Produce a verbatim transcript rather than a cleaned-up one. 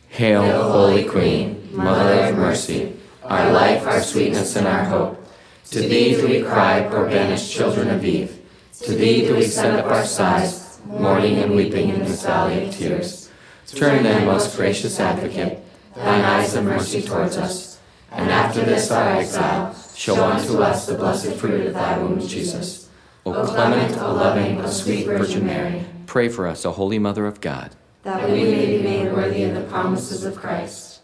Hail, Holy Queen, Mother of Mercy, our life, our sweetness, and our hope. To thee do we cry, poor banished children of Eve. To thee do we send up our sighs, mourning and weeping in this valley of tears. Turn then, most gracious Advocate, thine eyes of mercy towards us, and after this our exile, show unto us the blessed fruit of thy womb, Jesus. O clement, O loving, O sweet Virgin Mary, pray for us, O Holy Mother of God, that we may be made worthy of the promises of Christ.